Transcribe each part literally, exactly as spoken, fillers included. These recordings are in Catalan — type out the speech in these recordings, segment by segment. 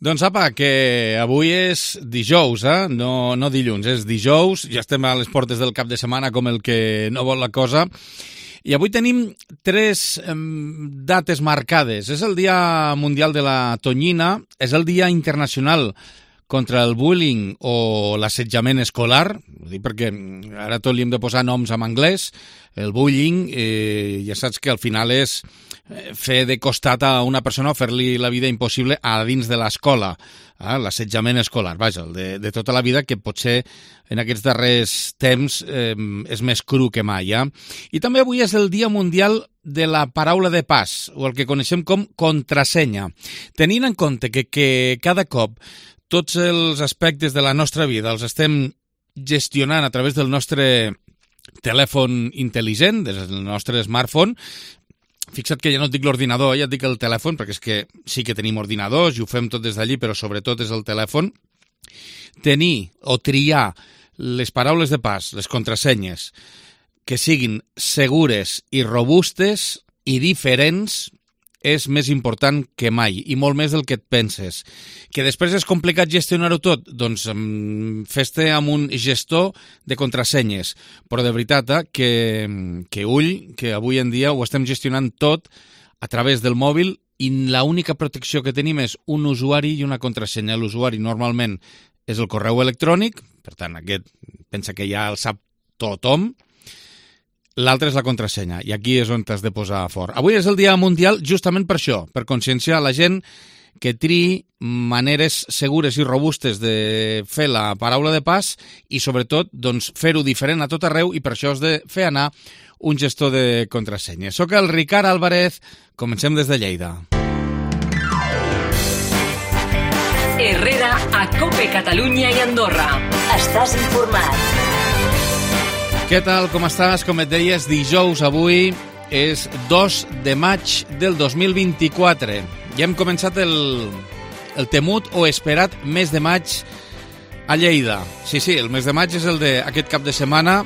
Doncs apa, que avui és dijous, eh? no, no dilluns, és dijous, ja estem a les portes del cap de setmana com el que no vol la cosa, i avui tenim tres eh, dates marcades. És el Dia Mundial de la Tonyina, és el Dia Internacional contra el bullying o l'assetjament escolar, ho dic perquè ara tot li hem de posar noms en anglès. El bullying, eh, ja saps que al final és fer de costat a una persona o fer-li la vida impossible a dins de l'escola, eh? L'assetjament escolar, vaja, el de, de tota la vida, que potser en aquests darrers temps eh, és més cru que mai. Eh? I també avui és el Dia Mundial de la Paraula de Pas, o el que coneixem com contrasenya. Tenint en compte que, que cada cop tots els aspectes de la nostra vida els estem gestionant a través del nostre telèfon intel·ligent, des del nostre smartphone. Fixa't que ja no et dic l'ordinador, ja et dic el telèfon, perquè és que sí que tenim ordinadors i ho fem tot des d'allí, però sobretot és el telèfon. Tenir o triar les paraules de pas, les contrasenyes, que siguin segures i robustes i diferents, és més important que mai, i molt més del que et penses. Que després és complicat gestionar-ho tot? Doncs fes-te amb un gestor de contrasenyes. Però de veritat, eh, que, que ull, que avui en dia ho estem gestionant tot a través del mòbil i l'única protecció que tenim és un usuari i una contrasenya. L'usuari normalment és el correu electrònic, per tant, aquest pensa que ja el sap tothom. L'altre és la contrasenya, i aquí és on t'has de posar fort. Avui és el Dia Mundial justament per això, per conscienciar la gent que triï maneres segures i robustes de fer la paraula de pas i, sobretot, doncs, fer-ho diferent a tot arreu, i per això has de fer anar un gestor de contrasenyes. Soc el Ricard Álvarez, comencem des de Lleida. Herrera, a COPE Catalunya i Andorra. Estàs informat. Què tal, com estàs? Com et deies, dijous avui és dos de maig del dos mil vint-i-quatre. Ja hem començat el, el temut o esperat mes de maig a Lleida. Sí, sí, el mes de maig és el d'aquest cap de setmana,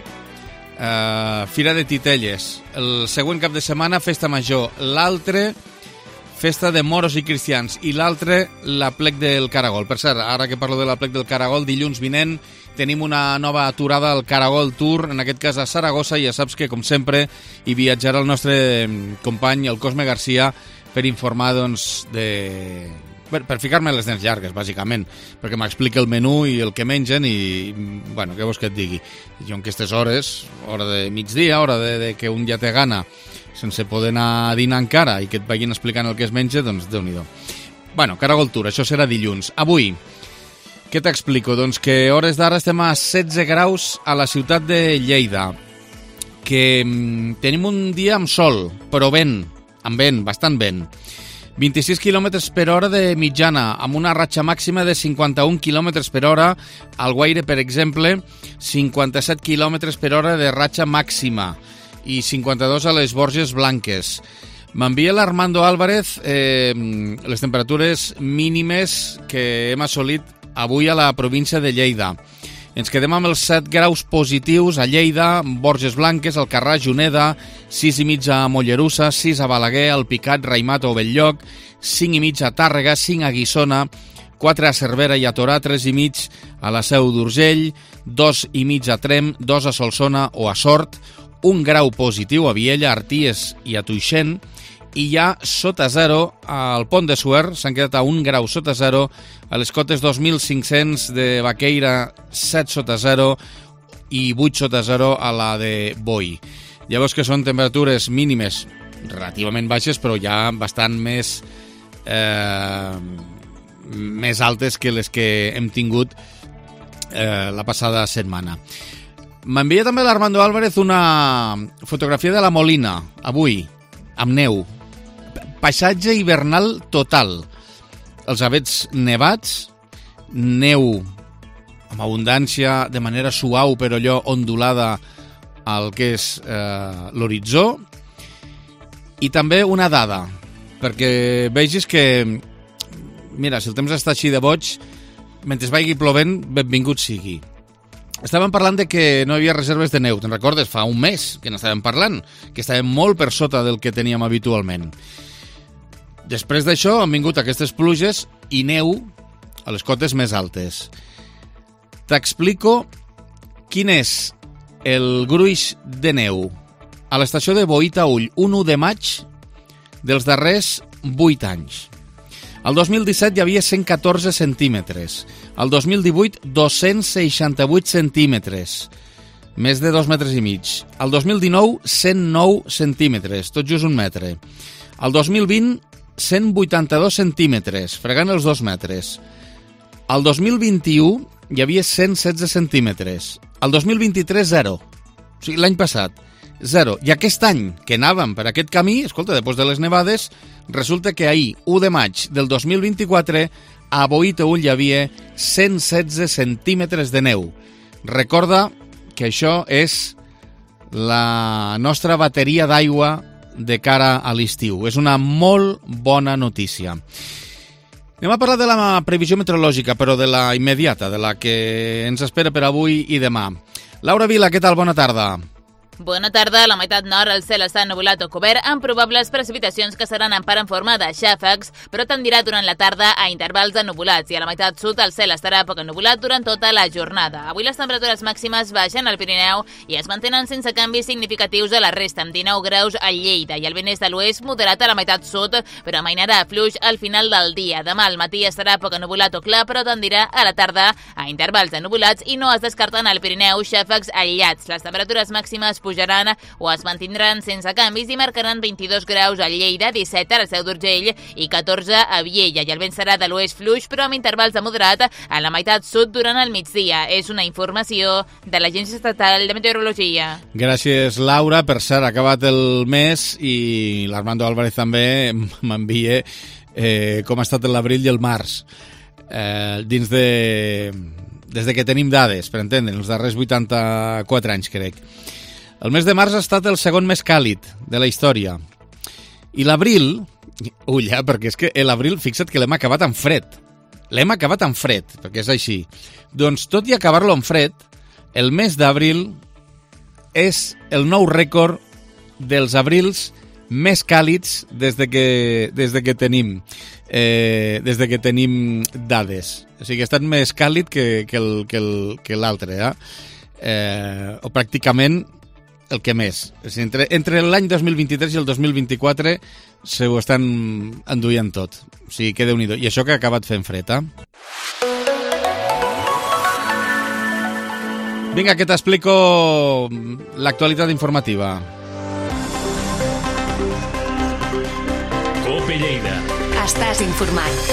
eh, Fira de Titelles. El següent cap de setmana, Festa Major. L'altre, Festa de Moros i Cristians. I l'altre, la Plec del Caragol. Per cert, ara que parlo de la Plec del Caragol, dilluns vinent tenim una nova aturada al Caragol Tour, en aquest cas a Saragossa, i ja saps que, com sempre, hi viatjarà el nostre company, el Cosme Garcia, per informar, doncs, de... Per, per ficar-me les dents llargues, bàsicament, perquè m'explica el menú i el que mengen i, bueno, què vols que et digui? Jo en aquestes hores, hora de migdia, hora de, de que un ja té gana, sense poder anar a dinar encara i que et vagin explicant el que es menja, doncs Déu-n'hi-do. Bueno, Caragol Tour, això serà dilluns. Avui, què t'explico? Doncs que a hores d'ara estem a setze graus a la ciutat de Lleida, que mm, tenim un dia amb sol, però vent, amb vent, bastant vent. vint-i-sis quilòmetres per hora de mitjana, amb una ratxa màxima de cinquanta-un quilòmetres per hora. Al Guaire, per exemple, cinquanta-set quilòmetres per hora de ratxa màxima i cinquanta-dos a les Borges Blanques. M'envia l'Armando Álvarez eh, les temperatures mínimes que hem assolit avui a la província de Lleida. Ens quedem amb els set graus positius a Lleida, Borges Blanques, Alcarràs, Juneda, sis i mig a Mollerussa, sis a Balaguer, Alpicat, Raïmat o Belllloc, cinc i mig a Tàrrega, cinc a Guissona, quatre a Cervera i a Torà, tres i mig a la Seu d'Urgell, dos i mig a Trem, dos a Solsona o a Sort, un grau positiu a Viella, Arties i a Tuixén, i ja sota zero al Pont de Suert, s'han quedat a un grau sota zero, a les cotes dos mil cinc-cents de Baqueira, set sota zero i vuit sota zero a la de Boi. Ja veus que són temperatures mínimes relativament baixes, però ja bastant més eh, més altes que les que hem tingut eh, la passada setmana. M'envia també l'Armando Álvarez una fotografia de la Molina, avui, amb neu. Paisatge hivernal total. Els avets nevats, neu amb abundància, de manera suau, però allò ondulada al que és eh, l'horitzó. I també una dada, perquè vegis que, mira, si el temps està així de boig, mentre vagi plovent, benvingut sigui. Estàvem parlant de que no hi havia reserves de neu, te'n recordes? Fa un mes que n'estàvem parlant, que estàvem molt per sota del que teníem habitualment. Després d'això han vingut aquestes pluges i neu a les cotes més altes. T'explico quin és el gruix de neu a l'estació de Boí-Taüll un u de maig dels darrers vuit anys. El dos mil disset hi havia cent catorze centímetres, el dos mil divuit dos-cents seixanta-vuit centímetres, més de dos metres i mig. El dos mil dinou cent nou centímetres, tot just un metre. El dos mil vint cent vuitanta-dos centímetres, fregant els dos metres. El dos mil vint-i-u hi havia cent setze centímetres. El dos mil vint-i-tres, zero. O sigui, l'any passat, zero. I aquest any, que anàvem per aquest camí, escolta, després de les nevades, resulta que ahir, u de maig del dos mil vint-i-quatre, a Boí-Taüll hi havia cent setze centímetres de neu. Recorda que això és la nostra bateria d'aigua de cara a l'estiu. És una molt bona notícia. Anem a parlar de la previsió meteorològica, però de la immediata, de la que ens espera per avui i demà. Laura Vila, què tal? Bona tarda. Bona tarda. A la meitat nord el cel està ennuvolat o cobert amb probables precipitacions que seran en part en forma de xàfecs, però tendirà durant la tarda a intervals ennubulats i a la meitat sud el cel estarà poc ennuvolat durant tota la jornada. Avui les temperatures màximes baixen al Pirineu i es mantenen sense canvis significatius a la resta, amb dinou graus a Lleida i el vent és de l'oest moderat a la meitat sud, però amainarà fluix al final del dia. Demà al matí estarà poc ennuvolat o clar, però tendirà a la tarda a intervals ennubulats i no es descarten al Pirineu xàfecs aïllats. Les temperatures màximes pujaran o es mantindran sense canvis i marcaran vint-i-dos graus a Lleida, disset a la Seu d'Urgell i catorze a Viella. I el vent serà de l'oest fluix, però amb intervals de moderat a la meitat sud durant el migdia. És una informació de l'Agència Estatal de Meteorologia. Gràcies, Laura. Per cert, ha acabat el mes i l'Armando Álvarez també m'envia eh, com ha estat l'abril i el març. Eh, dins de... Des de que tenim dades, per entendre, els darrers vuitanta-quatre anys, crec. El mes de març ha estat el segon més càlid de la història. I l'abril, ulla, perquè és que l'abril, fixa't que l'hem acabat en fred. L'hem acabat en fred, perquè és així. Doncs tot i acabar-lo en fred, el mes d'abril és el nou rècord dels abrils més càlids des de que, des de que tenim eh, des de que tenim dades. O sigui, ha estat més càlid que, que, el, que, el, que l'altre, eh? Eh, o pràcticament el que més. Entre, entre l'any dos mil vint-i-tres i el dos mil vint-i-quatre se ho estan enduient tot. O sigui, que Déu-n'hi-do. I això que ha acabat fent fred, eh? Vinga, que t'explico l'actualitat informativa. Cope Lleida. Estàs informat.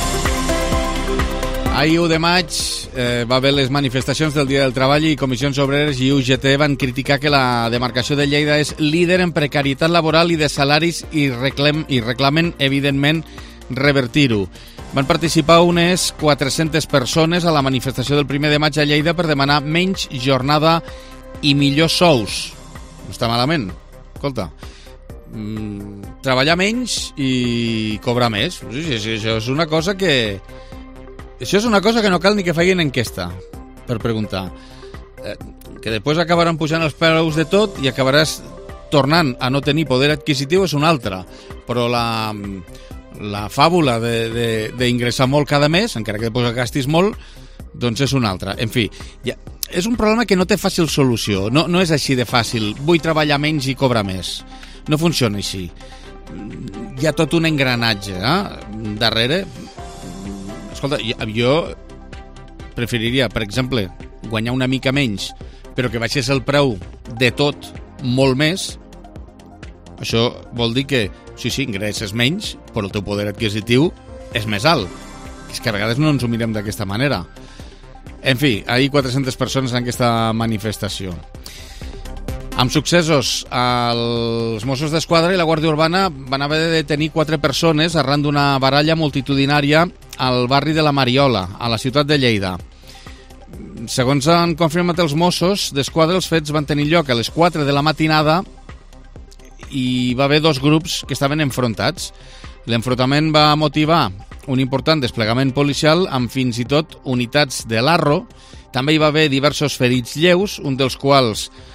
Ahir, u de maig, eh, va haver les manifestacions del Dia del Treball i Comissions Obreres i U G T van criticar que la demarcació de Lleida és líder en precarietat laboral i de salaris i, reclam, i reclamen, evidentment, revertir-ho. Van participar unes quatre-centes persones a la manifestació del primer de maig a Lleida per demanar menys jornada i millors sous. No està malament. Escolta, mm, treballar menys i cobrar més. Això és una cosa que... Això és una cosa que no cal ni que facin enquesta per preguntar. Eh, que després acabaran pujant els preus de tot i acabaràs tornant a no tenir poder adquisitiu és una altra. Però la, la fàbula d'ingressar molt cada mes, encara que després gastis molt, doncs és una altra. En fi, ja, és un problema que no té fàcil solució. No, no és així de fàcil. Vull treballar menys i cobrar més. No funciona així. Hi ha tot un engranatge eh, darrere. Escolta, jo preferiria, per exemple, guanyar una mica menys, però que baixés el preu de tot molt més. Això vol dir que, sí, sí, ingresses menys, però el teu poder adquisitiu és més alt. És que a vegades no ens ho mirem d'aquesta manera. En fi, ahir quatre-centes persones en aquesta manifestació. Amb successos, els Mossos d'Esquadra i la Guàrdia Urbana van haver de detenir quatre persones arran d'una baralla multitudinària al barri de la Mariola, a la ciutat de Lleida. Segons han confirmat els Mossos d'Esquadra, els fets van tenir lloc a les quatre de la matinada i va haver dos grups que estaven enfrontats. L'enfrontament va motivar un important desplegament policial amb fins i tot unitats de l'Arro. També hi va haver diversos ferits lleus, un dels quals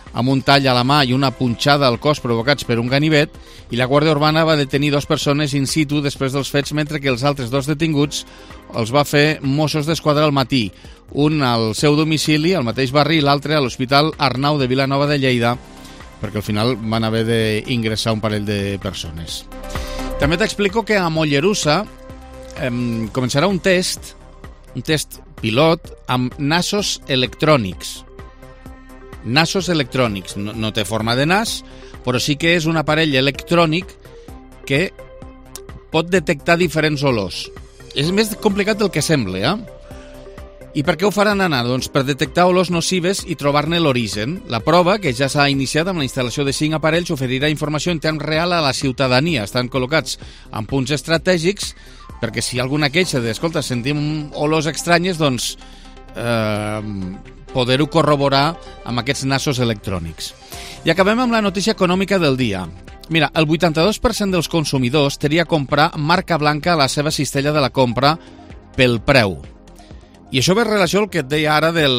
amb un tall a la mà i una punxada al cos provocats per un ganivet, i la Guàrdia Urbana va detenir dues persones in situ després dels fets, mentre que els altres dos detinguts els va fer Mossos d'Esquadra al matí, un al seu domicili, al mateix barri, i l'altre a l'Hospital Arnau de Vilanova de Lleida, perquè al final van haver d'ingressar un parell de persones. També t'explico que a Mollerussa eh, començarà un test, un test pilot amb nassos electrònics. Nassos electrònics. No, no té forma de nas, però sí que és un aparell electrònic que pot detectar diferents olors. És més complicat del que sembla, eh? I per què ho faran anar? Doncs per detectar olors nocives i trobar-ne l'origen. La prova, que ja s'ha iniciat amb la instal·lació de cinc aparells, oferirà informació en temps real a la ciutadania. Estan col·locats en punts estratègics perquè si hi ha alguna queixa de, escolta, sentim olors estranyes, doncs eh, poder-ho corroborar amb aquests nassos electrònics. I acabem amb la notícia econòmica del dia. Mira, el vuitanta-dos per cent dels consumidors tenia a comprar marca blanca a la seva cistella de la compra pel preu. I això ve en relació al que et deia ara del...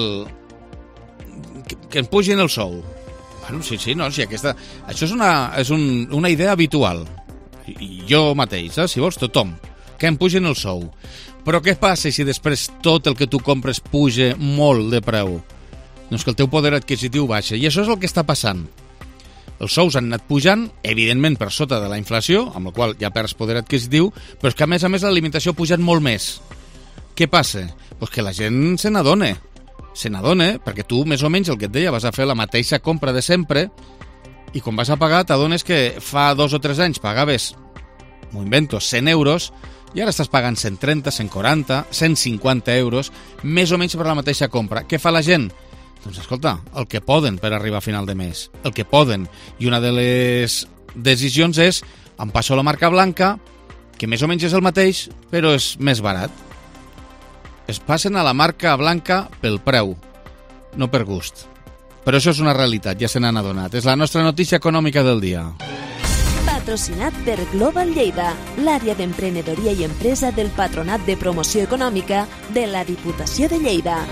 que, que em pugin el sou. Bueno, sí, sí, no, sí, aquesta... Això és una, és un, una idea habitual. I, i jo mateix, eh? Si vols, tothom. Que em pugin el sou. Però què passa si després tot el que tu compres puja molt de preu? Doncs que el teu poder adquisitiu baixa. I això és el que està passant. Els sous han anat pujant, evidentment per sota de la inflació, amb la qual ja perds poder adquisitiu, però és que a més a més l'alimentació ha pujat molt més. Què passa? Pues que la gent se n'adona. Se n'adona perquè tu, més o menys, el que et deia, vas a fer la mateixa compra de sempre i quan vas a pagar t'adones que fa dos o tres anys pagaves, m'ho invento, cent euros i ara estàs pagant cent trenta, cent quaranta, cent cinquanta euros, més o menys per la mateixa compra. Què fa la gent? Doncs escolta, el que poden per arribar a final de mes. El que poden. I una de les decisions és, em passo la marca blanca, que més o menys és el mateix, però és més barat. Es passen a la marca blanca pel preu, no per gust. Però això és una realitat, ja se n'han adonat. És la nostra notícia econòmica del dia. Patrocinat per Global Lleida, l'àrea d'emprenedoria i empresa del Patronat de Promoció Econòmica de la Diputació de Lleida.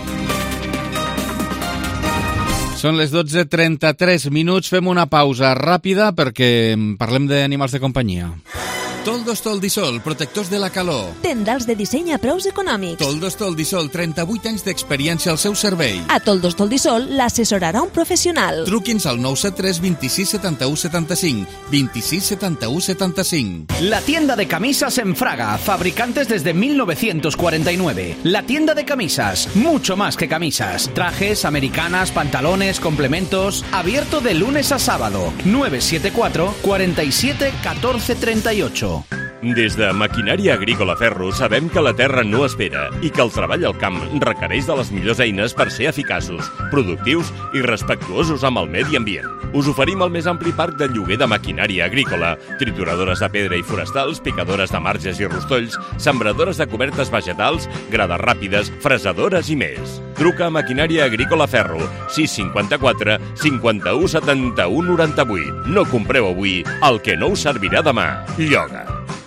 Són les dotze trenta-tres minuts, fem una pausa ràpida perquè parlem d'animals de companyia. Toldos Toldisol, protectors de la calor. Tendals de disseny a preus econòmics. Toldos Toldisol, trenta-vuit anys d'experiència al seu servei. A Toldos Toldisol l'assessorarà un professional. Truqui'ns al nou set tres vint-i-sis setanta-u setanta-cinc, vint-i-sis setanta-u setanta-cinc. La tienda de camisas en Fraga, fabricantes desde mil novecientos cuarenta y nueve. La tienda de camisas, mucho más que camisas. Trajes, americanas, pantalones, complementos. Abierto de lunes a sábado. nueve siete cuatro, cuarenta y siete, catorce treinta y ocho. Des de Maquinària Agrícola Ferro sabem que la terra no espera i que el treball al camp requereix de les millors eines per ser eficaços, productius i respectuosos amb el medi ambient. Us oferim el més ampli parc de lloguer de maquinària agrícola, trituradores de pedra i forestals, picadores de marges i rostolls, sembradores de cobertes vegetals, grades ràpides, fresadores i més. Truca a Maquinària Agrícola Ferro, sis cinquanta-quatre cinquanta-u setanta-u noranta-vuit. No compreu avui el que no us servirà demà. Lloga.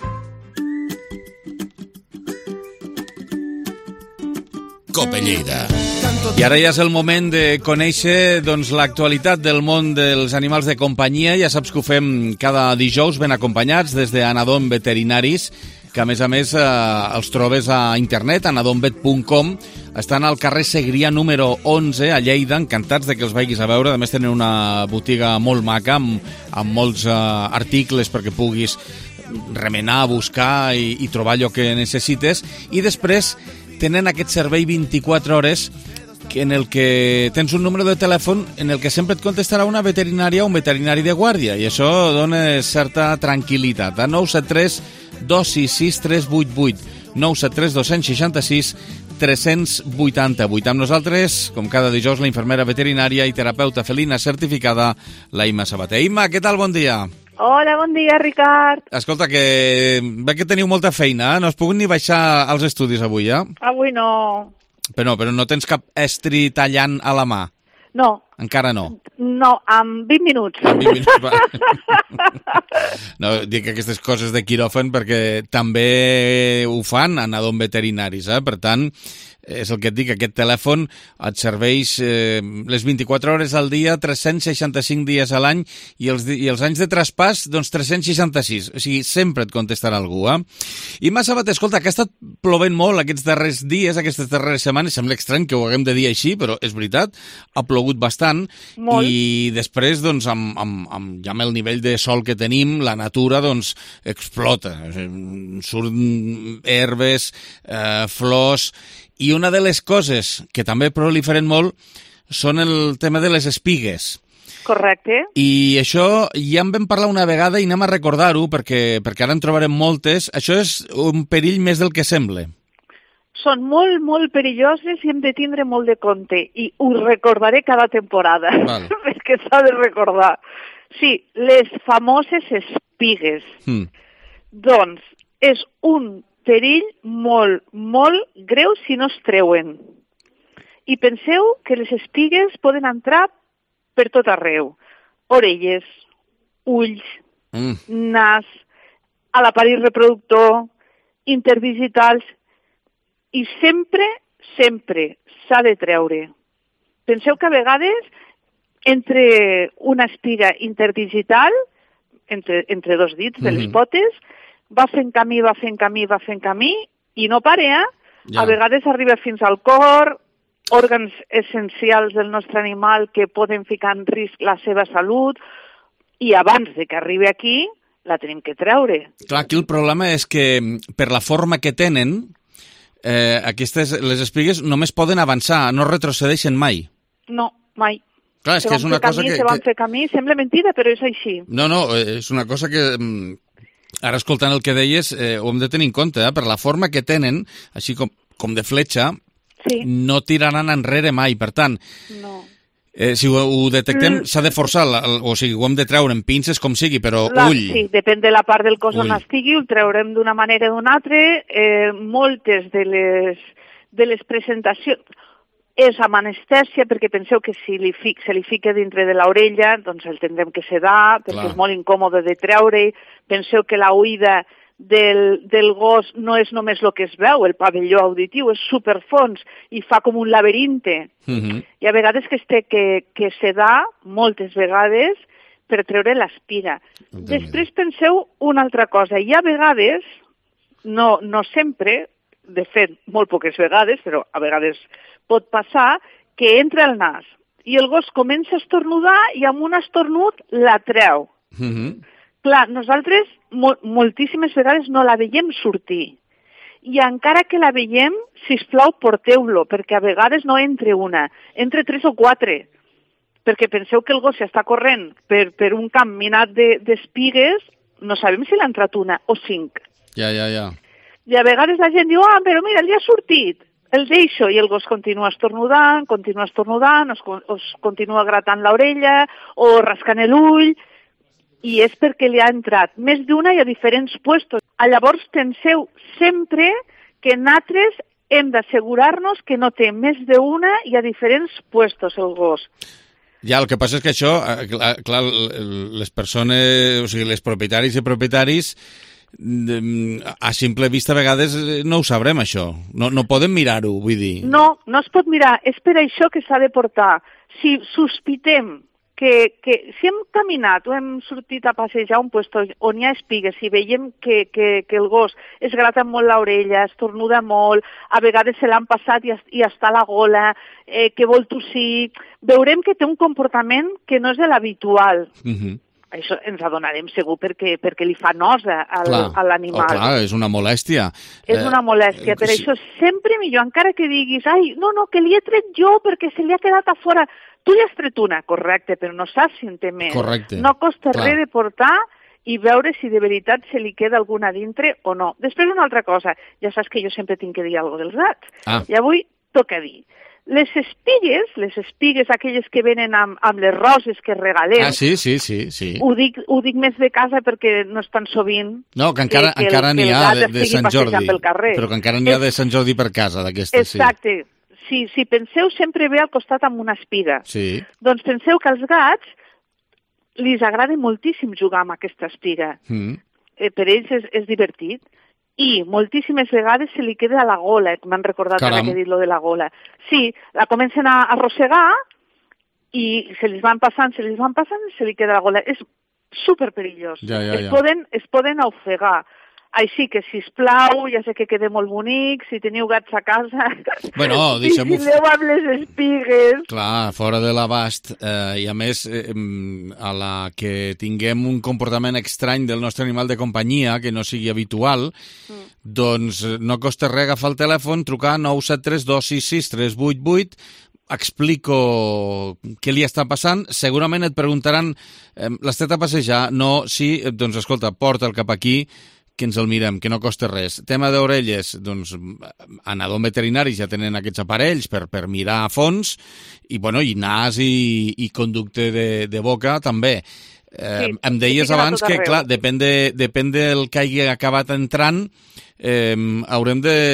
Cope Lleida. I ara ja és el moment de conèixer doncs, l'actualitat del món dels animals de companyia. Ja saps que ho fem cada dijous ben acompanyats des d'Anadom Veterinaris, que a més a més eh, els trobes a internet, anadomvet punt com. Estan al carrer Segrià número onze a Lleida, encantats de que els vagis a veure. A més tenen una botiga molt maca amb, amb molts eh, articles perquè puguis remenar, buscar i, i trobar allò que necessites. I després tenen aquest servei vint-i-quatre hores en el que tens un número de telèfon en el que sempre et contestarà una veterinària o un veterinari de guàrdia, i això dona certa tranquil·litat. A nou set tres dos sis sis tres vuit vuit, nou set tres dos sis sis tres vuit vuit. Amb nosaltres, com cada dijous, la infermera veterinària i terapeuta felina certificada, la Imma Sabater. Imma, què tal? Bon dia. Hola, bon dia, Ricard. Escolta, que ve que teniu molta feina, eh? No has pogut ni baixar als estudis avui, eh? Avui no. Però no, però no tens cap estri tallant a la mà? No, Encara no. No, en vint minuts. En vint minuts, va. No, dic aquestes coses de quiròfan perquè també ho fan anar d'on veterinaris, eh? Per tant, és el que et dic, aquest telèfon et serveix eh, les vint-i-quatre hores al dia, tres-cents seixanta-cinc dies a l'any i els, i els anys de traspàs, doncs tres-cents seixanta-sis. O sigui, sempre et contestarà algú, eh? I m'ha sabat, escolta, que ha estat plovent molt aquests darrers dies, aquestes darreres setmanes, sembla estrany que ho haguem de dir així, però és veritat, ha plogut bastant. Molt. I després, doncs, amb, amb, amb, ja amb el nivell de sol que tenim, la natura, doncs, explota. Surten herbes, eh, flors. I una de les coses que també proliferen molt són el tema de les espigues. Correcte. I això ja en vam parlar una vegada i anem a recordar-ho perquè, perquè ara en trobarem moltes. Això és un perill més del que sembla. Són molt, molt perilloses i hem de tindre molt de compte. I ho recordaré cada temporada, perquè s'ha de recordar. Sí, les famoses espigues. Mm. Doncs és un perill molt, molt greu si no es treuen. I penseu que les espigues poden entrar per tot arreu. Orelles, ulls, mm. nas, a l'aparell reproductor, interdigitals, i sempre, sempre s'ha de treure. Penseu que a vegades entre una espiga interdigital, entre, entre dos dits de les potes, va fent camí, va fent camí, va fent camí, i no parea. Ja. A vegades arriba fins al cor, òrgans essencials del nostre animal que poden ficar en risc la seva salut, i abans de que arribi aquí, la tenim que treure. Clar, aquí el problema és que per la forma que tenen, eh, aquestes, les espigues només poden avançar, no retrocedeixen mai. No, mai. Clar, és se que és una cosa camí, que... Se van que... fer camí, sembla mentida, però és així. No, no, és una cosa que... Ara, escoltant el que deies, eh, ho hem de tenir en compte, eh? Per la forma que tenen, així com, com de fletxa, sí. No tiraran enrere mai. Per tant, no. eh, si ho, ho detectem, mm. s'ha de forçar, la, o sigui, ho hem de treure amb pinces com sigui, però la, ull. Sí, depèn de la part del cos ull. On estigui, ho treurem d'una manera o d'una altra. Eh, moltes de les, de les presentacions... És amb anestèsia, perquè penseu que si li fic, se li fica dintre de l'orella, doncs el tindrem que sedar, perquè Clar. És molt incòmode de treure. Penseu que la oïda del, del gos no és només el que es veu, el pavelló auditiu, és superfons i fa com un laberinte. Mm-hmm. I a vegades que es té que, que sedar, moltes vegades, per treure l'espiga. Després penseu una altra cosa. Hi ha vegades, no, no sempre, de fet, molt poques vegades, però a vegades pot passar, que entra al nas i el gos comença a estornudar i amb un estornud la treu. Mm-hmm. Clar, nosaltres mo- moltíssimes vegades no la veiem sortir. I encara que la veiem, sisplau, porteu-lo, perquè a vegades no entre una, entre tres o quatre. Perquè penseu que el gos està corrent per, per un camp minat de, d'espigues, no sabem si l'ha entrat una o cinc. Ja, ja, ja. I a vegades la gent diu, ah, però mira, ja ha sortit. El deixo i el gos continua estornudant, continua estornudant, es, es continua gratant l'orella o rascant l'ull, i és perquè li ha entrat més d'una i a diferents puestos. Llavors penseu sempre que nosaltres hem d'assegurar-nos que no té més d'una i a diferents puestos el gos. Ja, el que passa és que això, clar, clar les persones, o sigui, les propietaris i propietaris, a simple vista a vegades no ho sabrem, això. No, no podem mirar-ho, vull dir. No, no es pot mirar. És per això que s'ha de portar. Si sospitem que, que si hem caminat o hem sortit a passejar un lloc on hi ha espigues, si veiem que, que, que el gos es grata molt l'orella, estornuda molt, a vegades se l'han passat i, i està a la gola, eh, que vol tossir, veurem que té un comportament que no és l'habitual. Mhm. Això ens adonarem segur perquè, perquè li fa nosa al, clar, a l'animal. Oh, clar, és una molèstia. És una molèstia, per eh, això sempre millor, encara que diguis, ai, no, no, que li he tret jo perquè se li ha quedat a fora. Tu li has tret una, correcte, però no saps si en té més. Correcte. No costa res de portar i veure si de veritat se li queda alguna dintre o no. Després una altra cosa, ja saps que jo sempre tinc que dir alguna cosa dels gats. Ah. I avui toca dir. Les espigues, les espigues aquelles que venen amb, amb les roses que regalem... Ah, sí, sí, sí. sí. Ho dic, ho dic més de casa perquè no és tan sovint... No, que encara, que, que encara n'hi ha de, de Sant Jordi. Però que encara n'hi ha de Sant Jordi per casa, d'aquestes, sí. Exacte. si, si penseu sempre ve al costat amb una espiga. Sí. Doncs penseu que als gats li agrada moltíssim jugar amb aquesta espiga. Mm. Eh, per ells és, és divertit. I moltíssimes vegades se li queda a la gola, m'han recordat ara que he dit lo de la gola. Sí, la comencen a arrossegar i se li van passant, se li van passant i se li queda a la gola. És superperillós. Ja, ja, ja. Es poden, es poden ofegar. Així que, sisplau, ja sé que queda molt bonic, si teniu gats a casa, bueno, deixem-ho... vigileu amb les espigues. Clar, fora de l'abast, eh, i a més, eh, a la que tinguem un comportament estrany del nostre animal de companyia, que no sigui habitual, mm. doncs no costa res agafar el telèfon, trucar nou set tres dos sis sis tres vuit vuit, explico què li està passant, segurament et preguntaran, eh, l'has tret a passejar? No, sí, doncs escolta, porta'l cap aquí, que ens el mirem, que no costa res. Tema d'orelles, doncs, anador veterinari ja tenen aquests aparells per, per mirar a fons, i, bueno, i nas i, i conducte de, de boca també. Eh, sí, em deies abans que, clar, depèn, de, depèn del que hagi acabat entrant, eh, haurem de,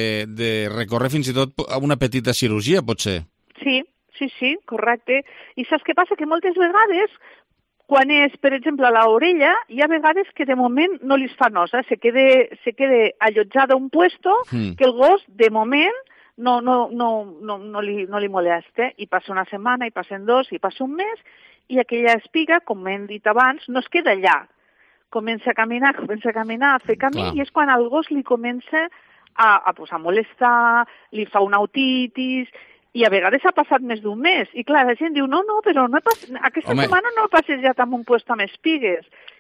de recórrer fins i tot a una petita cirurgia, potser. Sí, sí, sí, correcte. I saps què passa? Que moltes vegades, quan és, per exemple, a l'orella, hi ha vegades que de moment no li es fa nosa, se queda, se queda allotjada a un puesto mm. que el gos, de moment, no, no, no, no, no, li, no li molesta. I passa una setmana, i passen dos, i passa un mes, i aquella espiga, com hem dit abans, no es queda allà. Comença a caminar, comença a caminar, a fer camí, Clar. I és quan el gos li comença a, a, pues, a molestar, li fa una otitis, i a vegades ha passat més d'un mes. I clar, la gent diu, no, no, però no he pas... aquesta Home. setmana no he passejat amb un puesto amb espigues.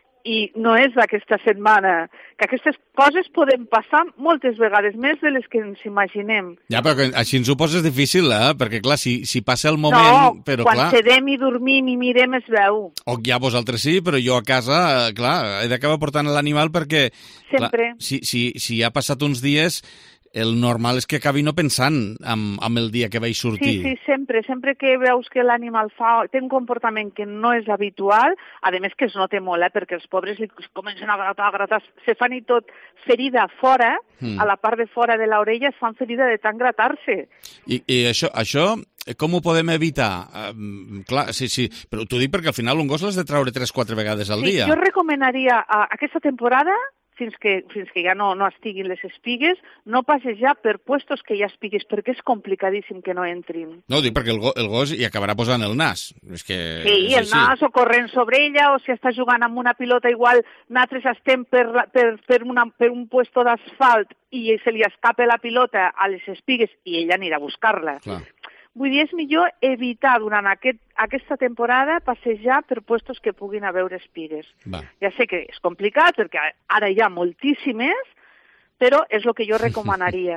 I no és d'aquesta setmana, que aquestes coses poden passar moltes vegades més de les que ens imaginem. Ja, però que així ens ho poses difícil, eh? Perquè clar, si, si passa el moment... No, però, quan clar... sedem i dormim i mirem es veu. O ja vosaltres sí, però jo a casa, clar, he d'acabar portant l'animal perquè... Sempre. Clar, si, si, si ha passat uns dies... el normal és que acabi no pensant en, en el dia que vaig sortir. Sí, sí, sempre. Sempre que veus que l'animal fa, té un comportament que no és habitual, a més que es nota molt, eh, perquè els pobres li comencen a gratar, a gratar, se fan i tot ferida fora, mm. a la part de fora de l'orella es fan ferida de tant gratar-se. I, i això, això com ho podem evitar? Uh, clar, sí, sí, però t'ho dic perquè al final un gos l'has de traure tres o quatre vegades al sí, dia. Jo recomanaria a aquesta temporada, fins que, fins que ja no, no estiguin les espigues, no passejar per puestos que hi ha espigues, perquè és complicadíssim que no entrin. No, dic perquè el, go, el gos hi acabarà posant el nas. És que, sí, és el nas, o corrent sobre ella, o si està jugant amb una pilota, igual nosaltres estem per, per, per, una, per un puesto d'asfalt i se li escapa la pilota a les espigues i ella anirà a buscar-la. Clar. Vull dir, és millor evitar durant aquest, aquesta temporada passejar per puestos que puguin haver espigues. Va. Ja sé que és complicat, perquè ara hi ha moltíssimes, però és el que jo recomanaria.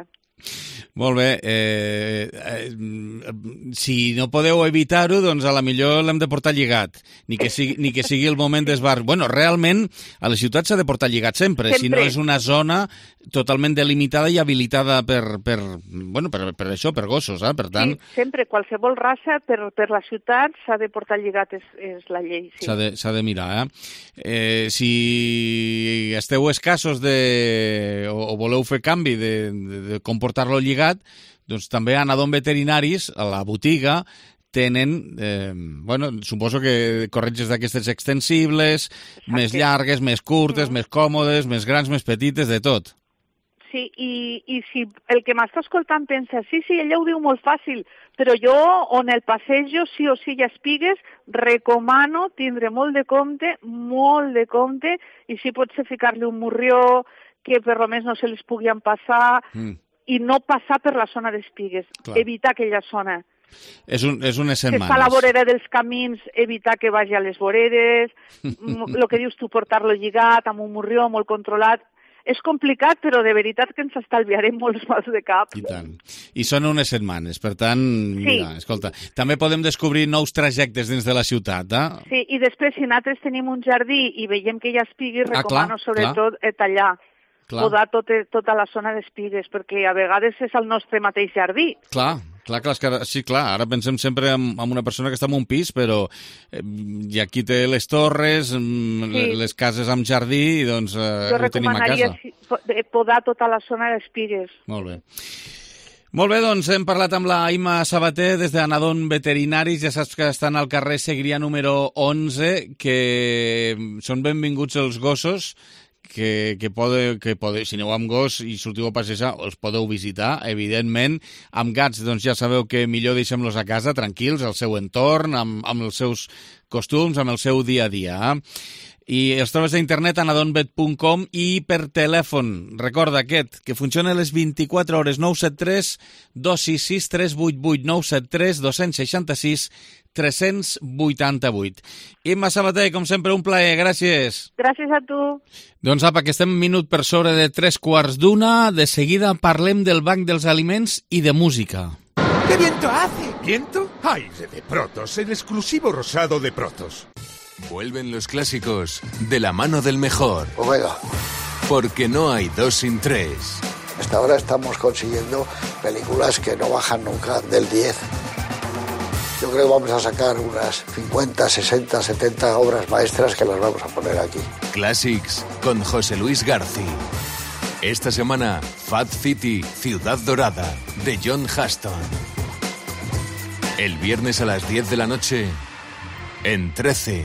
Molt bé. Eh, eh, si no podeu evitar-ho, doncs a la millor l'hem de portar lligat. Ni que sigui, ni que sigui el moment d'esbar. Bueno, realment, a les ciutats s'ha de portar lligat sempre, sempre. Si no és una zona totalment delimitada i habilitada per, per, bueno, per, per això, per gossos, eh? Per tant... Sí, sempre, qualsevol raça per, per la ciutat s'ha de portar lligat, és, és la llei. Sí. S'ha de, s'ha de mirar, eh? eh? Si esteu escassos de... o, o voleu fer canvi de, de, de comportar-lo lligat, doncs també a Anadom Veterinaris, a la botiga, tenen, eh, bueno, suposo que corretges d'aquestes extensibles, Exacte. Més llargues, més curtes, mm. més còmodes, més grans, més petites, de tot. Sí, i, i si el que m'està escoltant pensa, sí, sí, ella ho diu molt fàcil, però jo, on el passejo, sí o sí hi ha espigues, recomano tindre molt de compte, molt de compte, i si pot ser ficar-li un morrió, que per lo més no se les pugui passar, mm. i no passar per la zona d'espigues, Clar. Evitar aquella zona. És, un, és unes setmanes. Si està a la vorera dels camins, evitar que vagi a les voreres, el que dius tu, portar-lo lligat, amb un morrió molt controlat. És complicat, però de veritat que ens estalviarem molts mals de cap. I tant. I són unes setmanes, per tant, sí. Mira, escolta, també podem descobrir nous trajectes dins de la ciutat, eh? Sí, i després, si nosaltres tenim un jardí i veiem que hi ha espigues, ah, recomano clar, sobretot clar. tallar. Clar. Podar tot, tota la zona d'espigues, perquè a vegades és el nostre mateix jardí. Clar, clar, clar, que ara, sí, clar, ara pensem sempre en, en una persona que està en un pis, però eh, i aquí té les torres, sí. les cases amb jardí, i doncs eh, ho tenim a casa. Jo recomanaria podar tota la zona d'espigues. Molt bé. Molt bé, doncs hem parlat amb la Imma Sabater des d'Anadon Veterinaris. Ja saps que estan al carrer Segrià número onze, que són benvinguts els gossos, que, que, pode, que pode, si aneu amb gos i sortiu a passejar, els podeu visitar, evidentment. Amb gats, doncs ja sabeu que millor deixem-los a casa, tranquils, al seu entorn, amb, amb els seus costums, amb el seu dia a dia. I els trobes a internet a anadonvet punt com i per telèfon. Recorda aquest, que funciona a les vint-i-quatre hores, nou set tres, dos sis sis, tres vuit vuit, nou set tres, dos sis sis, tres vuit vuit. Imma Sabater, com sempre, un plaer, gràcies. Gràcies a tu. Doncs apa, que estem un minut per sobre de tres quarts d'una. De seguida parlem del Banc dels Aliments i de música. ¿Qué viento hace? ¿Viento? Aire de Protos, el exclusivo rosado de Protos. Vuelven los clásicos de la mano del mejor. Omega. Porque no hay dos sin tres. Hasta ahora estamos consiguiendo películas que no bajan nunca del diez. Yo creo que vamos a sacar unas cincuenta, sesenta, setenta obras maestras que las vamos a poner aquí. Classics con José Luis García. Esta semana, Fat City, Ciudad Dorada, de John Huston. El viernes a las diez de la noche, en trece.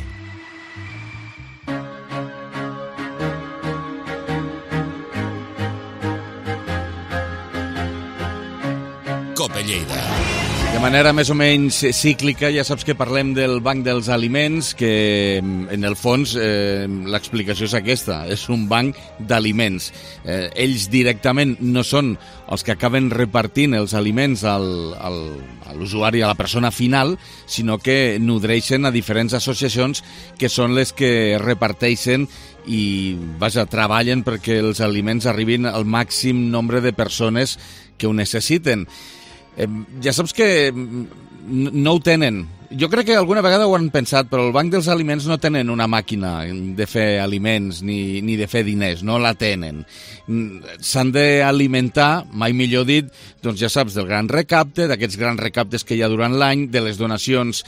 Cope Lleida. De manera més o menys cíclica, ja saps que parlem del Banc dels Aliments, que en el fons eh, l'explicació és aquesta, és un banc d'aliments. Eh, ells directament no són els que acaben repartint els aliments al, al, a l'usuari, a la persona final, sinó que nodreixen a diferents associacions que són les que reparteixen i, vaja, treballen perquè els aliments arribin al màxim nombre de persones que ho necessiten. Eh, ja saps que no ho tenen. Jo crec que alguna vegada ho han pensat, però el Banc dels Aliments no tenen una màquina de fer aliments ni, ni de fer diners, no la tenen. S'han d'alimentar, mai millor dit, doncs ja saps, del gran recapte, d'aquests grans recaptes que hi ha durant l'any, de les donacions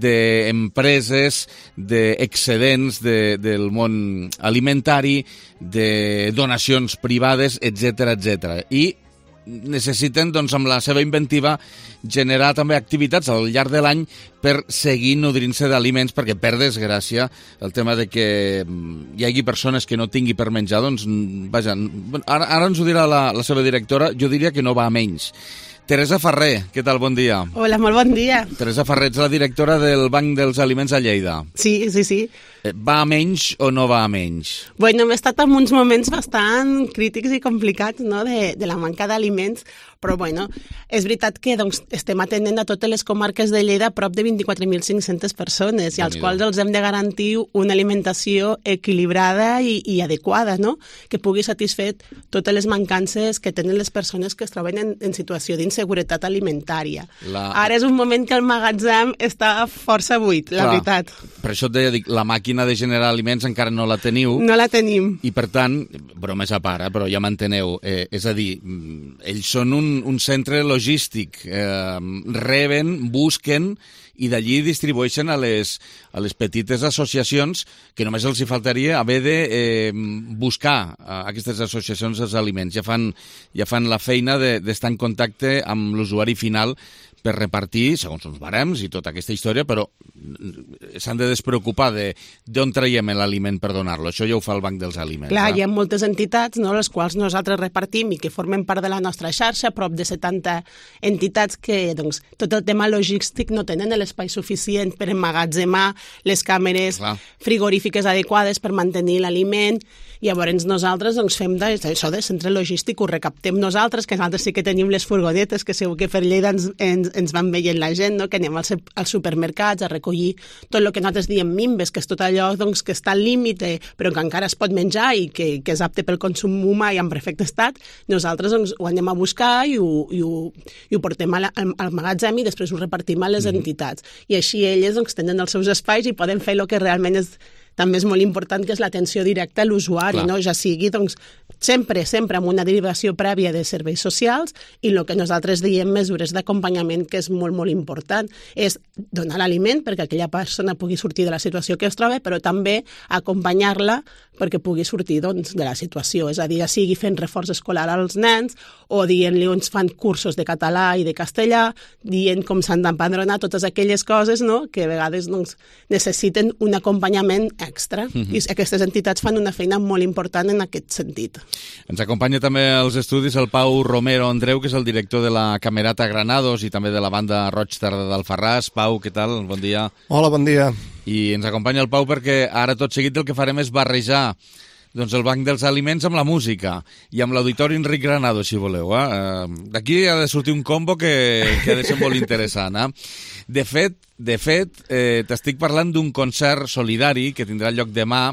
d'empreses, d'excedents de, del món alimentari, de donacions privades, etcètera, etcètera. I necessiten, doncs, amb la seva inventiva, generar també activitats al llarg de l'any per seguir nodrint-se d'aliments, perquè, per desgràcia, el tema de que hi hagi persones que no tingui per menjar, doncs, vaja, ara, ara ens ho dirà la, la seva directora, jo diria que no va a menys. Teresa Ferrer, què tal? Bon dia. Hola, molt bon dia. Teresa Ferrer, ets la directora del Banc dels Aliments a Lleida. Sí, sí, sí. Va a menys o no va a menys? Bueno, hem estat en uns moments bastant crítics i complicats, no?, de, de la manca d'aliments, però bueno, és veritat que doncs, estem atenent a totes les comarques de Lleida a prop de vint-i-quatre mil cinc-centes persones i als quals els hem de garantir una alimentació equilibrada i, i adequada, no?, que pugui satisfer totes les mancances que tenen les persones que es troben en, en situació d'inseguretat alimentària. La... Ara és un moment que el magatzem està força buit, la Clar, veritat. Per això et deia, dic, la màquina de generar aliments encara no la teniu. No la tenim. I per tant, bromes a part, però ja m'enteneu, eh, és a dir, ells són un, un centre logístic, eh, reben, busquen i d'allí distribueixen a les, a les petites associacions que només els hi faltaria haver de eh, buscar a aquestes associacions els aliments. Ja fan, ja fan la feina d'estar de, en contacte amb l'usuari final per repartir, segons uns barems i tota aquesta història, però s'han de despreocupar d'on traiem l'aliment per donar-lo. Això ja ho fa el Banc dels Aliments. Clar, eh? hi ha moltes entitats, no?, les quals nosaltres repartim i que formen part de la nostra xarxa, prop de setanta entitats que, doncs, tot el tema logístic no tenen l'espai suficient per emmagatzemar les càmeres Clar. frigorífiques adequades per mantenir l'aliment. Llavors nosaltres doncs, fem de, això de centre logístic, ho recaptem nosaltres, que nosaltres sí que tenim les furgonetes, que segur que per Lleida ens, ens, ens van veient la gent, no?, que anem als, als supermercats a recollir tot el que nosaltres diem mimbes, que és tot allò doncs, que està al límit, però que encara es pot menjar i que, que és apte pel consum humà i en perfecte estat. Nosaltres doncs, ho anem a buscar i ho, i ho, i ho portem al, al magatzem i després ho repartim a les mm. entitats. I així elles doncs, tenen els seus espais i poden fer el que realment és també és molt important que és l'atenció directa a l'usuari, no? Ja sigui, doncs, sempre, sempre amb una derivació prèvia de serveis socials i el que nosaltres diem mesures d'acompanyament, que és molt, molt important, és donar l'aliment perquè aquella persona pugui sortir de la situació que es troba, però també acompanyar-la perquè pugui sortir, doncs, de la situació. És a dir, ja sigui fent reforç escolar als nens o dient-li on fan cursos de català i de castellà, dient com s'han d'empadronar, totes aquelles coses, no?, que a vegades, doncs, necessiten un acompanyament extra. Mm-hmm. I aquestes entitats fan una feina molt important en aquest sentit. Ens acompanya també als estudis el Pau Romero Andreu, que és el director de la Camerata Granados i també de la banda Roig Tardà d'Alfarràs. Pau, què tal? Bon dia. Hola, bon dia. I ens acompanya el Pau perquè ara tot seguit el que farem és barrejar doncs el Banc dels Aliments amb la música i amb l'Auditori Enric Granados, si voleu. Eh? D'aquí ha de sortir un combo que, que ha de ser molt interessant. Eh? De fet, de fet eh, t'estic parlant d'un concert solidari que tindrà lloc demà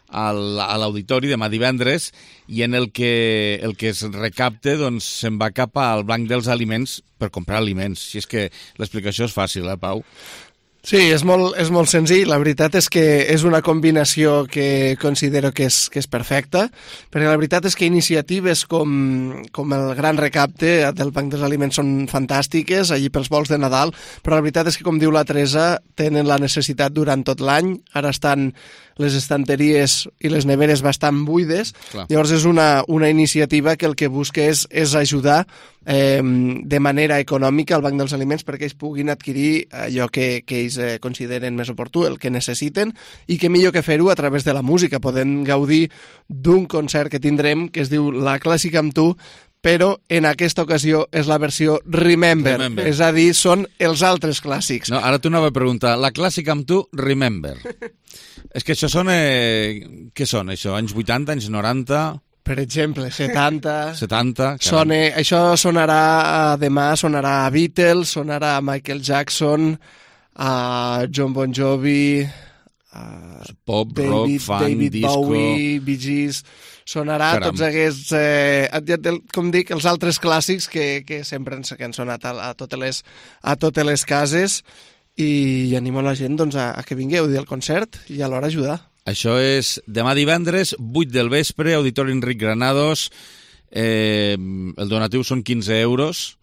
al, a l'Auditori, demà divendres, i en el que el que es recapte doncs, se'n va cap al Banc dels Aliments per comprar aliments. Si és que l'explicació és fàcil, eh, Pau? Sí, és molt, és molt senzill. La veritat és que és una combinació que considero que és, que és perfecta, perquè la veritat és que iniciatives com, com el Gran Recapte del Banc dels Aliments són fantàstiques, allí pels vols de Nadal, però la veritat és que, com diu la Teresa, tenen la necessitat durant tot l'any. Ara estan les estanteries i les neveres bastant buides. Clar. Llavors és una, una iniciativa que el que busca és, és ajudar eh, de manera econòmica al Banc dels Aliments perquè ells puguin adquirir allò que, que ells eh, consideren més oportú, el que necessiten, i que millor que fer-ho a través de la música. Podem gaudir d'un concert que tindrem que es diu La Clàssica amb tu, però en aquesta ocasió és la versió Remember, Remember. És a dir, són els altres clàssics. No, ara t'ho anava a preguntar, La Clàssica amb tu, Remember. És que això són... Eh... Què són, això? Anys vuitanta, anys noranta? Per exemple, setanta... setanta, Sone... Això sonarà demà, sonarà a Beatles, sonarà a Michael Jackson, a John Bon Jovi, a pop, David, rock, funk, David disco... Bowie, Bee Gees... Sonarà Caram. Tots aquests, eh, com dic, els altres clàssics que, que sempre ens han sonat a, a, totes les, a totes les cases, i animo la gent doncs, a, a que vingueu a dir el concert i alhora ajudar. Això és demà divendres, vuit del vespre, Auditori Enric Granados. Eh, el donatiu són quinze euros.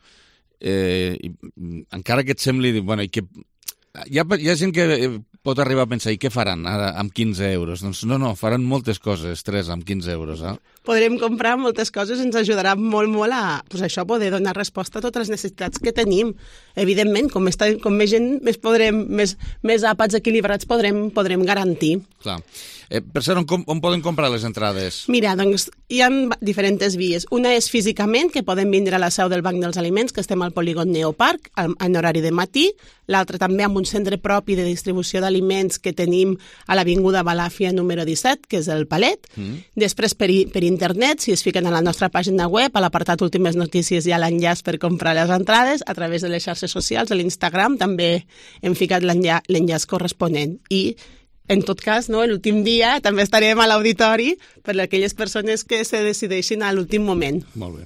Eh, i, encara que et sembli... Bueno, i que, hi, ha, hi ha gent que pot arribar a pensar, i què faran ara amb quinze euros? Doncs no, no, faran moltes coses, tres amb quinze euros. Eh? Podrem comprar moltes coses, ens ajudarà molt, molt a pues això, poder donar resposta a totes les necessitats que tenim. Evidentment, com, està, com més gent, més, podrem, més, més àpats equilibrats podrem, podrem garantir. Clar. Eh, per cert, on, on poden comprar les entrades? Mira, doncs hi ha diferents vies. Una és físicament, que poden vindre a la seu del Banc dels Aliments, que estem al polígon Neoparc, en horari de matí. L'altra també amb un centre propi de distribució d'aliments que tenim a l'Avinguda Balàfia número disset, que és el Palet. Mm. Després per, per internet, si es fiquen a la nostra pàgina web, a l'apartat Últimes Notícies hi ha l'enllaç per comprar les entrades, a través de les xarxes socials, a l'Instagram també hem ficat l'enllaç corresponent. I en tot cas, no, l'últim dia també estarem a l'auditori per a aquelles persones que se decideixin a l'últim moment. Molt bé.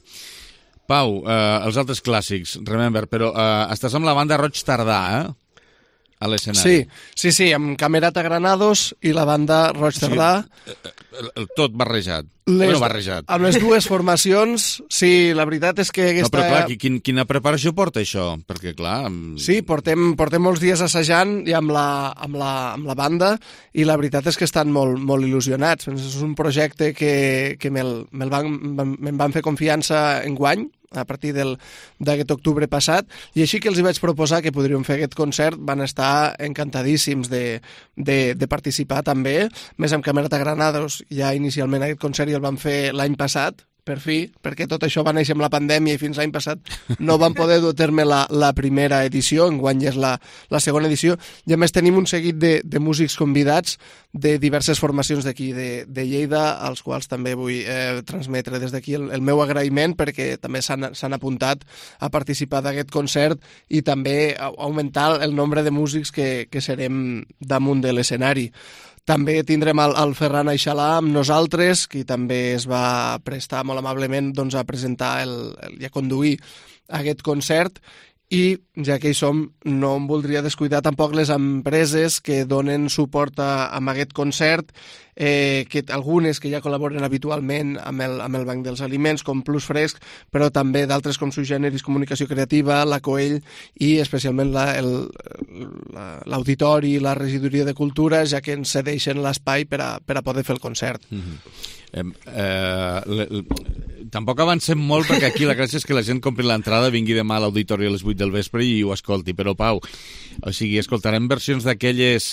Pau, eh, els altres clàssics, Remember, però eh, estàs amb la banda Roig Tardà, eh? A l'escenari. Sí, sí, sí, amb Camerata Granados i la banda Roig Tardà. Sí, el, el, tot barrejat. Les, bueno, barrejat. Amb les dues formacions, sí, la veritat és que aquesta... No, però clar, quin, quina preparació porta això? Perquè, clar... Sí, portem, portem molts dies assajant i amb la, amb, la, amb la banda, i la veritat és que estan molt, molt il·lusionats. És un projecte que, que me'l, me'l van, me'n van fer confiança enguany, a partir d'aquest octubre passat, i així que els hi vaig proposar que podríem fer aquest concert, van estar encantadíssims de, de, de participar també, més amb Camerata Granados. Ja inicialment aquest concert ja el vam fer l'any passat, per fi, perquè tot això va néixer amb la pandèmia i fins l'any passat no van poder dur a terme la, la primera edició, enguany ja és la, la segona edició, i a més tenim un seguit de, de músics convidats de diverses formacions d'aquí de, de Lleida, als quals també vull eh, transmetre des d'aquí el, el meu agraïment, perquè també s'han s'han apuntat a participar d'aquest concert i també a augmentar el nombre de músics que, que serem damunt de l'escenari. També tindrem el, el Ferran Aixalà amb nosaltres, qui també es va prestar molt amablement doncs, a presentar el, el, i a conduir aquest concert, i, ja que hi som, no em voldria descuidar tampoc les empreses que donen suport a, a aquest concert, eh, que algunes que ja col·laboren habitualment amb el, amb el Banc dels Aliments, com Plus Fresc, però també d'altres com Sugeneris Comunicació Creativa, la Coell i especialment la, el, la, l'Auditori i la Regidoria de Cultura, ja que ens cedeixen l'espai per a, per a poder fer el concert. Mm-hmm. Eh, eh, le, le, tampoc avancem molt perquè aquí la gràcia és que la gent compri l'entrada, vingui demà a l'auditori a les vuit del vespre i ho escolti, però Pau, o sigui, escoltarem versions d'aquelles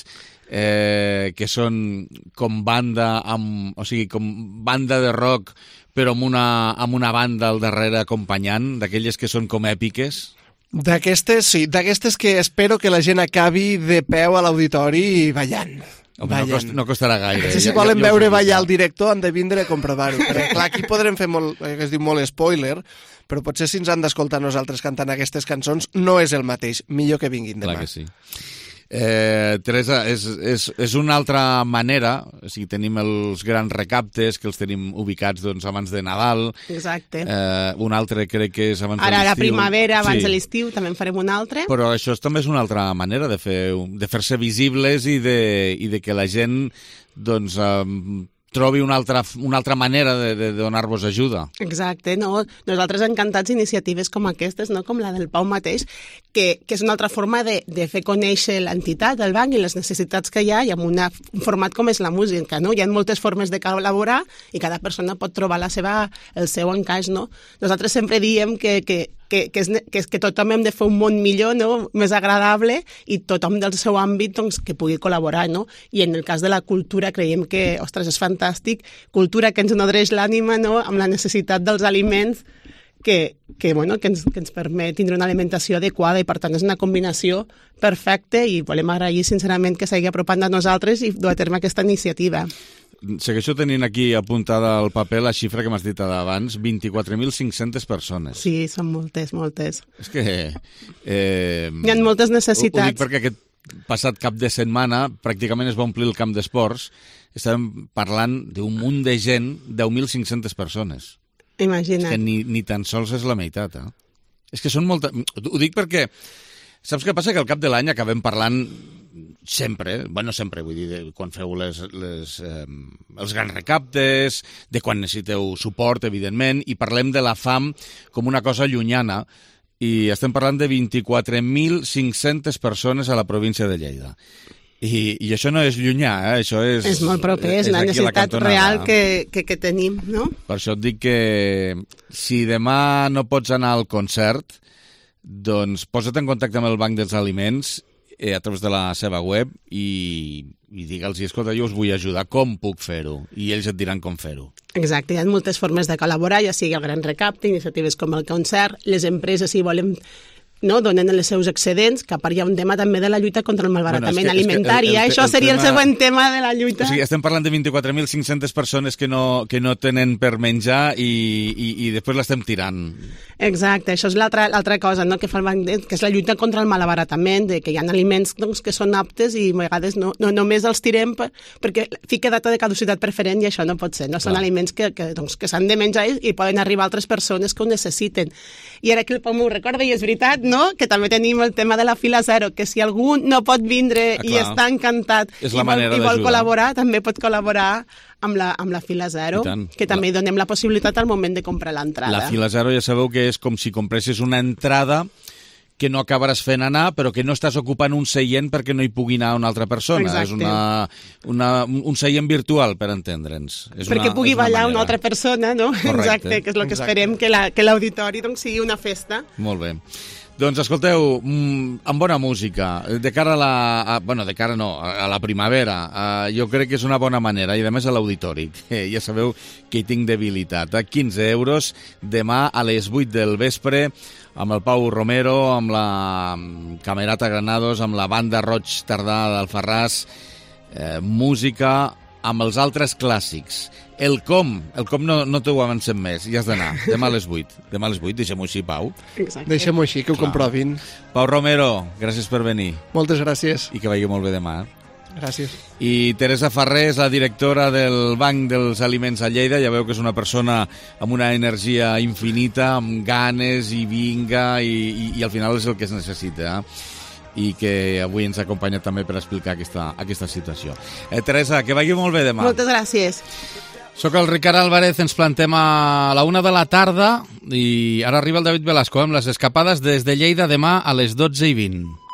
eh, que són com banda amb, o sigui, com banda de rock però amb una, amb una banda al darrere acompanyant, d'aquelles que són com èpiques? D'aquestes, sí, d'aquestes que espero que la gent acabi de peu a l'auditori ballant. Home, no, cost, no costarà gaire. Si, si volen ja, ja veure ballar el director han de vindre a comprovar-ho. Perquè, clar, aquí podrem fer molt, que es diu molt spoiler, però potser si ens han d'escoltar nosaltres cantant aquestes cançons no és el mateix. Millor que vinguin demà. Clar que sí. Eh, Teresa, és, és, és una altra manera, o sigui, tenim els grans recaptes que els tenim ubicats doncs, abans de Nadal. Exacte. Eh, un altre crec que és abans Ara, de l'estiu. Ara la primavera, abans sí. de l'estiu, també en farem un altre. Però això també és una altra manera de, fer, de fer-se visibles i de, i de que la gent doncs, eh, trobi una altra, una altra manera de, de donar-vos ajuda. Exacte, no? Nosaltres encantats iniciatives com aquestes, no? Com la del Pau mateix, que, que és una altra forma de, de fer conèixer l'entitat, el banc i les necessitats que hi ha, i amb una, un format com és la música, no? Hi ha moltes formes de col·laborar i cada persona pot trobar la seva, el seu encaix, no? Nosaltres sempre diem que, que Que, que, és, que, és, que tothom hem de fer un món millor, no? Més agradable, i tothom del seu àmbit doncs, que pugui col·laborar, no? I en el cas de la cultura creiem que, ostres, és fantàstic, cultura que ens nodreix l'ànima, no? Amb la necessitat dels aliments que, que, bueno, que, ens, que ens permet tindre una alimentació adequada, i per tant és una combinació perfecta, i volem agrair sincerament que s'hagi apropat a nosaltres i dur a terme aquesta iniciativa. Segueixo tenint aquí apuntada al paper la xifra que m'has dit abans, vint-i-quatre mil cinc-centes persones. Sí, són moltes, moltes. És que... Eh, Hi ha moltes necessitats. Ho, ho dic perquè aquest passat cap de setmana pràcticament es va omplir el camp d'esports. Estàvem parlant d'un munt de gent, deu mil cinc-centes persones. Imagina't. És que ni, ni tan sols és la meitat, eh? És que són moltes... Ho dic perquè... Saps què passa? Que al cap de l'any acabem parlant sempre, bueno, sempre, vull dir, de quan feu les, les, eh, els grans recaptes, de quan necessiteu suport, evidentment, i parlem de la fam com una cosa llunyana, i estem parlant de vint-i-quatre mil cinc-centes persones a la província de Lleida. I, i això no és llunyà, eh? Això és... És molt proper, és, és una necessitat real que, que, que tenim, no? Per això et dic que si demà no pots anar al concert, doncs posa't en contacte amb el Banc dels Aliments eh, a través de la seva web i, i digue'ls, escolta, jo us vull ajudar, com puc fer-ho? I ells et diran com fer-ho. Exacte, hi ha moltes formes de col·laborar, ja sigui el gran recapte, iniciatives com el concert, les empreses, si volen, no, donen els seus excedents, que a part hi ha un tema també de la lluita contra el malbaratament bueno, és que, alimentari. És que el, el, Això el seria tema... el següent tema de la lluita. O sigui, estem parlant de vint-i-quatre mil cinc-centes persones que no, que no tenen per menjar i, i, i després l'estem tirant. Exacte, això és l'altra l'altra cosa, no? Que fa el banc, que és la lluita contra el malabaratament, de que hi ha aliments doncs, que són aptes i a vegades no, no només els tirem per, perquè fica data de caducitat preferent i això no pot ser. No? Són aliments que, que, doncs, que s'han de menjar i, i poden arribar a altres persones que ho necessiten. I ara que el Pau m'ho recorda, i és veritat, no? Que també tenim el tema de la fila zero, que si algú no pot vindre ah, i està encantat i vol, i vol col·laborar, també pot col·laborar amb la, amb la fila zero, que també la... donem la possibilitat al moment de comprar l'entrada. La fila zero ja sabeu que és com si compressis una entrada que no acabaràs fent anar, però que no estàs ocupant un seient perquè no hi pugui anar una altra persona. Exacte. És una, una, un seient virtual, per entendre'ns. És perquè una, pugui una ballar manera. una altra persona, no? Correcte. Exacte, que és el que esperem, que la, que l'auditori doncs, sigui una festa. Molt bé. Doncs escolteu, amb bona música, de cara a la... A, bueno, de cara no, a la primavera, a, jo crec que és una bona manera, i a més a l'auditori, que ja sabeu que hi tinc debilitat. A quinze euros, demà a les vuit del vespre, amb el Pau Romero, amb la Camerata Granados, amb la Banda Roig Tardà d'Alfarràs, eh, música amb els altres clàssics. El com, el com no, no t'ho avancem més, ja has d'anar, demà a les vuit. Demà a les vuit, deixem-ho així, Pau. Exacte. Deixem-ho així, que ho Clar. comprovin. Pau Romero, gràcies per venir. Moltes gràcies. I que vagi molt bé demà. Gràcies. I Teresa Ferrer és la directora del Banc dels Aliments a Lleida. Ja veu que és una persona amb una energia infinita, amb ganes i vinga, i, i, i al final és el que es necessita, eh? I que avui ens ha acompanyat també per explicar aquesta, aquesta situació. Eh, Teresa, que vagi molt bé demà. Moltes gràcies. Soc el Ricard Álvarez, ens plantem a la una de la tarda i ara arriba el David Velasco amb les escapades des de Lleida demà a les dotze i vint.